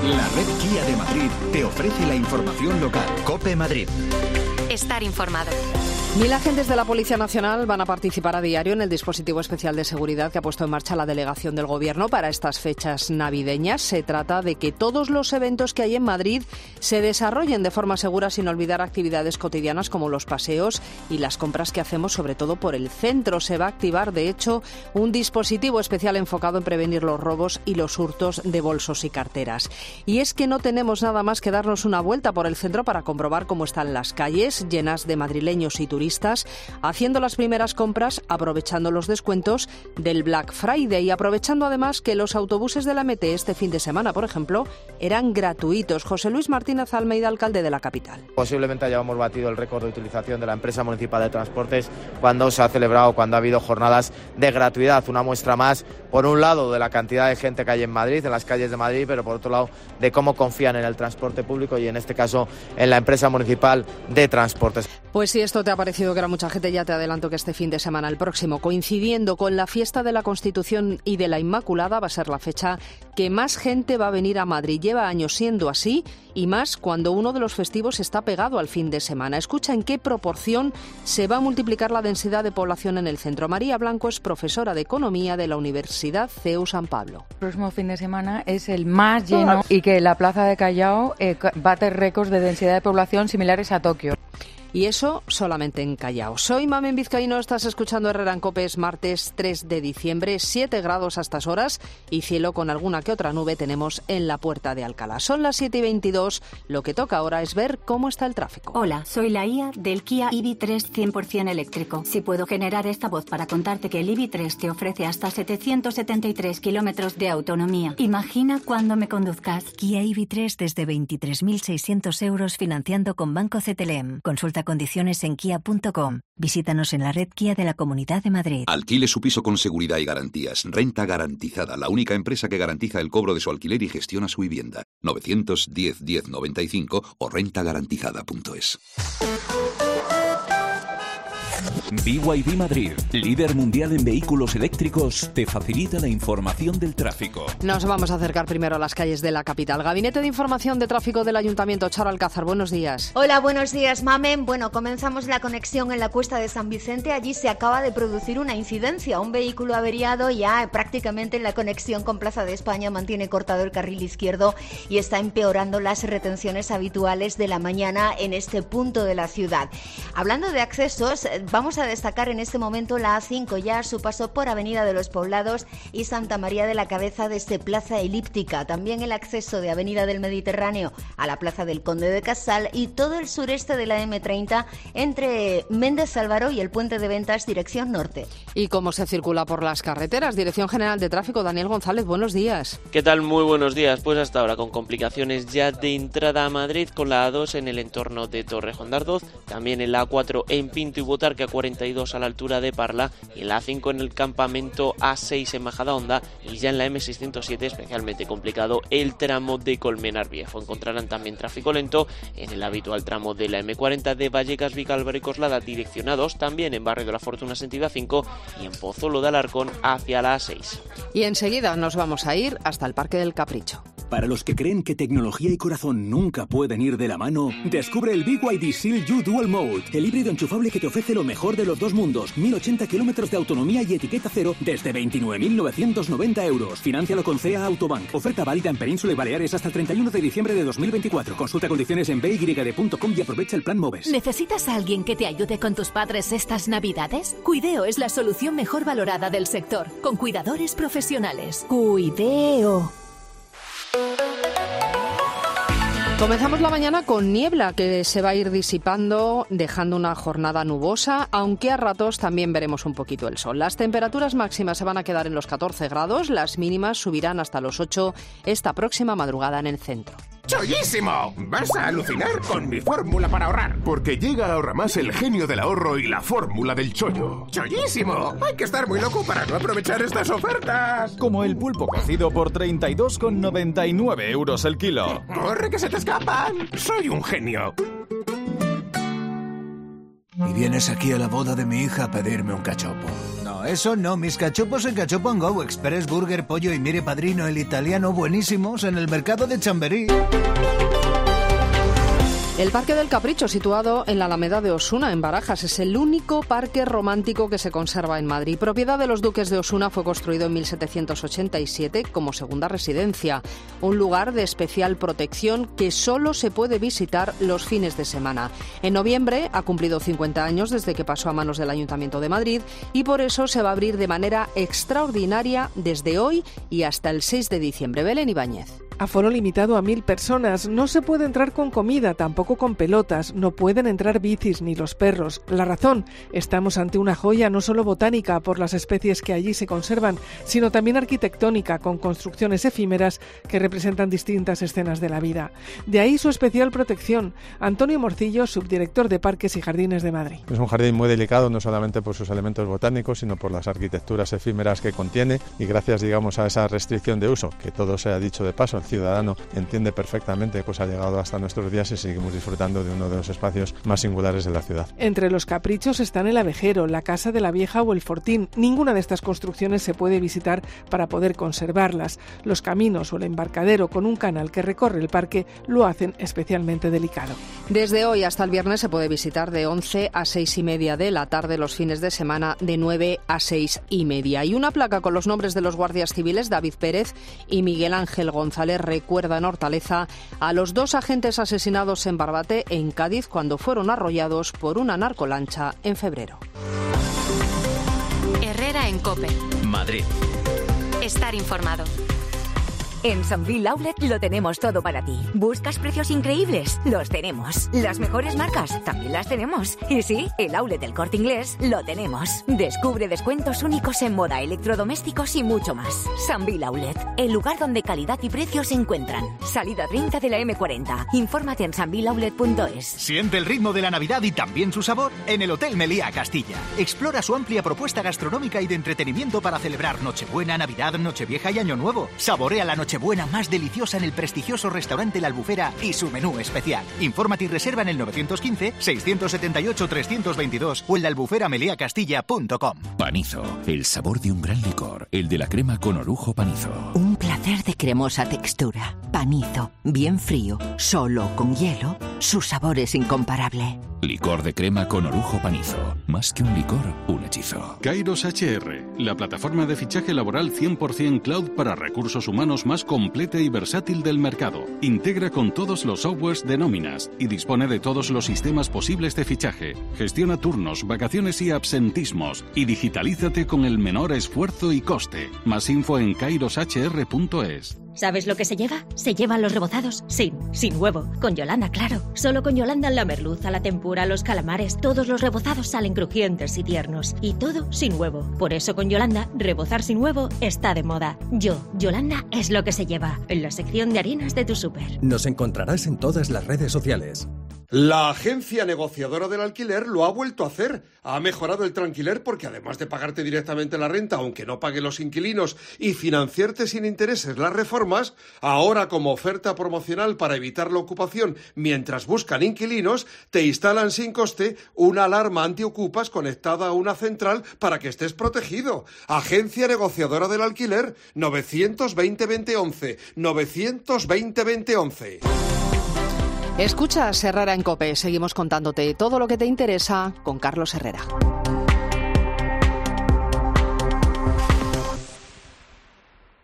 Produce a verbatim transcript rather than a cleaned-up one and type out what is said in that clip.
La red Kia de Madrid te ofrece la información local. COPE Madrid. Estar informado. Mil agentes de la Policía Nacional van a participar a diario en el dispositivo especial de seguridad que ha puesto en marcha la delegación del Gobierno para estas fechas navideñas. Se trata de que todos los eventos que hay en Madrid se desarrollen de forma segura sin olvidar actividades cotidianas como los paseos y las compras que hacemos, sobre todo por el centro. Se va a activar, de hecho, un dispositivo especial enfocado en prevenir los robos y los hurtos de bolsos y carteras. Y es que no tenemos nada más que darnos una vuelta por el centro para comprobar cómo están las calles, llenas de madrileños y turistas, haciendo las primeras compras, aprovechando los descuentos del Black Friday y aprovechando además que los autobuses de la M T este fin de semana, por ejemplo, eran gratuitos. José Luis Martínez Almeida, alcalde de la capital. Posiblemente hayamos batido el récord de utilización de la empresa municipal de transportes cuando se ha celebrado, cuando ha habido jornadas de gratuidad. Una muestra más, por un lado, de la cantidad de gente que hay en Madrid, en las calles de Madrid, pero por otro lado, de cómo confían en el transporte público y en este caso en la empresa municipal de transportes. Pues si esto te ha parecido que era mucha gente, ya te adelanto que este fin de semana, el próximo, coincidiendo con la fiesta de la Constitución y de la Inmaculada, va a ser la fecha que más gente va a venir a Madrid. Lleva años siendo así y más cuando uno de los festivos está pegado al fin de semana. Escucha en qué proporción se va a multiplicar la densidad de población en el centro. María Blanco es profesora de Economía de la Universidad C E U San Pablo. El próximo fin de semana es el más lleno y que la plaza de Callao eh, bate récords de densidad de población similares a Tokio. Y eso solamente en Callao. Soy Mamen Vizcaíno, estás escuchando Herrera en COPE. Es martes tres de diciembre, siete grados a estas horas y cielo con alguna que otra nube tenemos en la Puerta de Alcalá. Son las siete y veintidós, lo que toca ahora es ver cómo está el tráfico. Hola, soy la I A del Kia E V tres cien por ciento eléctrico. Si puedo generar esta voz para contarte que el E V tres te ofrece hasta setecientos setenta y tres kilómetros de autonomía. Imagina cuando me conduzcas. Kia E V tres desde veintitrés mil seiscientos euros financiando con Banco C T L M. Consulta condiciones en kia punto com. Visítanos en la red Kia de la Comunidad de Madrid. Alquile su piso con seguridad y garantías. Renta Garantizada, la única empresa que garantiza el cobro de su alquiler y gestiona su vivienda. novecientos diez diez noventa y cinco o renta garantizada punto es. B Y D Madrid, líder mundial en vehículos eléctricos, te facilita la información del tráfico. Nos vamos a acercar primero a las calles de la capital. Gabinete de Información de Tráfico del Ayuntamiento, Charo Alcázar, buenos días. Hola, buenos días, Mamen. Bueno, comenzamos la conexión en la Cuesta de San Vicente. Allí se acaba de producir una incidencia. Un vehículo averiado ya prácticamente en la conexión con Plaza de España mantiene cortado el carril izquierdo y está empeorando las retenciones habituales de la mañana en este punto de la ciudad. Hablando de accesos, vamos a destacar en este momento la A cinco, ya a su paso por Avenida de los Poblados y Santa María de la Cabeza desde Plaza Elíptica. También el acceso de Avenida del Mediterráneo a la Plaza del Conde de Casal y todo el sureste de la eme treinta entre Méndez Álvaro y el Puente de Ventas, dirección norte. ¿Y cómo se circula por las carreteras? Dirección General de Tráfico, Daniel González, buenos días. ¿Qué tal? Muy buenos días. Pues hasta ahora con complicaciones ya de entrada a Madrid con la A dos en el entorno de Torrejón de Ardoz, también en la A cuatro en Pinto y Botarque a cuarenta y dos a la altura de Parla y en la A cinco en el campamento A seis en Majadahonda y ya en la eme seiscientos siete especialmente complicado el tramo de Colmenar Viejo. Encontrarán también tráfico lento en el habitual tramo de la eme cuarenta de Vallecas, Vicálvaro y Coslada direccionados también en Barrio de la Fortuna sentido A cinco y en Pozuelo de Alarcón hacia la A seis. Y enseguida nos vamos a ir hasta el Parque del Capricho. Para los que creen que tecnología y corazón nunca pueden ir de la mano, descubre el B Y D Seal U Dual Mode, el híbrido enchufable que te ofrece lo mejor de los dos mundos, mil ochenta kilómetros de autonomía y etiqueta cero desde veintinueve mil novecientos noventa euros. Financialo con C E A Autobank. Oferta válida en Península y Baleares hasta el treinta y uno de diciembre de dos mil veinticuatro. Consulta condiciones en b y d punto com y aprovecha el plan MOVES. ¿Necesitas a alguien que te ayude con tus padres estas Navidades? Cuideo es la solución mejor valorada del sector, con cuidadores profesionales. Cuideo. Comenzamos la mañana con niebla que se va a ir disipando, dejando una jornada nubosa, aunque a ratos también veremos un poquito el sol. Las temperaturas máximas se van a quedar en los catorce grados, las mínimas subirán hasta los ocho esta próxima madrugada en el centro. ¡Chollísimo! Vas a alucinar con mi fórmula para ahorrar. Porque llega a Ahorramás el genio del ahorro y la fórmula del chollo. ¡Chollísimo! Hay que estar muy loco para no aprovechar estas ofertas. Como el pulpo cocido por treinta y dos con noventa y nueve euros el kilo. ¡Corre que se te escapan! ¡Soy un genio! Y vienes aquí a la boda de mi hija a pedirme un cachopo. No, no, eso no. Mis cachopos en Cachopo and Go, Express Burger, Pollo y Mire Padrino, el italiano, buenísimos en el mercado de Chamberí. El Parque del Capricho, situado en la Alameda de Osuna, en Barajas, es el único parque romántico que se conserva en Madrid. Propiedad de los duques de Osuna, fue construido en mil setecientos ochenta y siete como segunda residencia, un lugar de especial protección que solo se puede visitar los fines de semana. En noviembre ha cumplido cincuenta años desde que pasó a manos del Ayuntamiento de Madrid y por eso se va a abrir de manera extraordinaria desde hoy y hasta el seis de diciembre. Belén Ibáñez. Aforo limitado a mil personas. No se puede entrar con comida, tampoco con pelotas. No pueden entrar bicis ni los perros. La razón, estamos ante una joya no solo botánica por las especies que allí se conservan, sino también arquitectónica, con construcciones efímeras que representan distintas escenas de la vida. De ahí su especial protección. Antonio Morcillo, subdirector de Parques y Jardines de Madrid. Es un jardín muy delicado, no solamente por sus elementos botánicos, sino por las arquitecturas efímeras que contiene, y gracias, digamos, a esa restricción de uso, que todo se ha dicho de paso, el ciudadano entiende perfectamente, pues ha llegado hasta nuestros días y seguimos disfrutando de uno de los espacios más singulares de la ciudad. Entre los caprichos están el Abejero, la Casa de la Vieja o el Fortín. Ninguna de estas construcciones se puede visitar para poder conservarlas. Los caminos o el embarcadero con un canal que recorre el parque lo hacen especialmente delicado. Desde hoy hasta el viernes se puede visitar de once a seis y media de la tarde, los fines de semana de nueve a seis y media. Y una placa con los nombres de los guardias civiles David Pérez y Miguel Ángel González recuerda en Hortaleza a los dos agentes asesinados en Barbate, en Cádiz, cuando fueron arrollados por una narcolancha en febrero. Herrera en COPE. Madrid. Estar informado. En Sambil Outlet lo tenemos todo para ti. ¿Buscas precios increíbles? Los tenemos. ¿Las mejores marcas? También las tenemos. Y sí, el outlet del Corte Inglés lo tenemos. Descubre descuentos únicos en moda, electrodomésticos y mucho más. Sambil Outlet, el lugar donde calidad y precios se encuentran. Salida treinta de la eme cuarenta. Infórmate en sambil outlet punto es. Siente el ritmo de la Navidad y también su sabor en el Hotel Meliá Castilla. Explora su amplia propuesta gastronómica y de entretenimiento para celebrar Nochebuena, Navidad, Nochevieja y Año Nuevo. Saborea la Nochebuena más deliciosa en el prestigioso restaurante La Albufera y su menú especial. Infórmate y reserva en el nueve uno cinco, seis siete ocho, tres dos dos o en la albufera meliá castilla punto com. Panizo, el sabor de un gran licor, el de la crema con orujo Panizo. Un placer de cremosa textura. Panizo, bien frío, solo con hielo, su sabor es incomparable. Licor de crema con orujo Panizo. Más que un licor, un hechizo. Kairos H R, la plataforma de fichaje laboral cien por ciento cloud para recursos humanos más completa y versátil del mercado. Integra con todos los softwares de nóminas y dispone de todos los sistemas posibles de fichaje. Gestiona turnos, vacaciones y absentismos y digitalízate con el menor esfuerzo y coste. Más info en kairos h r punto es. ¿Sabes lo que se lleva? Se llevan los rebozados sin, sin huevo. Con Yolanda, claro. Solo con Yolanda la merluza, la tempura, los calamares, todos los rebozados salen crujientes y tiernos. Y todo sin huevo. Por eso con Yolanda, rebozar sin huevo está de moda. Yo, Yolanda, es lo que se lleva. En la sección de harinas de tu súper. Nos encontrarás en todas las redes sociales. La agencia negociadora del alquiler lo ha vuelto a hacer. Ha mejorado el tranquiler porque además de pagarte directamente la renta, aunque no pague los inquilinos, y financiarte sin intereses las reformas, ahora como oferta promocional para evitar la ocupación mientras buscan inquilinos, te instalan sin coste una alarma antiocupas conectada a una central para que estés protegido. Agencia negociadora del alquiler, novecientos veinte veinte once, novecientos veinte veinte once. Escuchas Herrera en COPE. Seguimos contándote todo lo que te interesa con Carlos Herrera.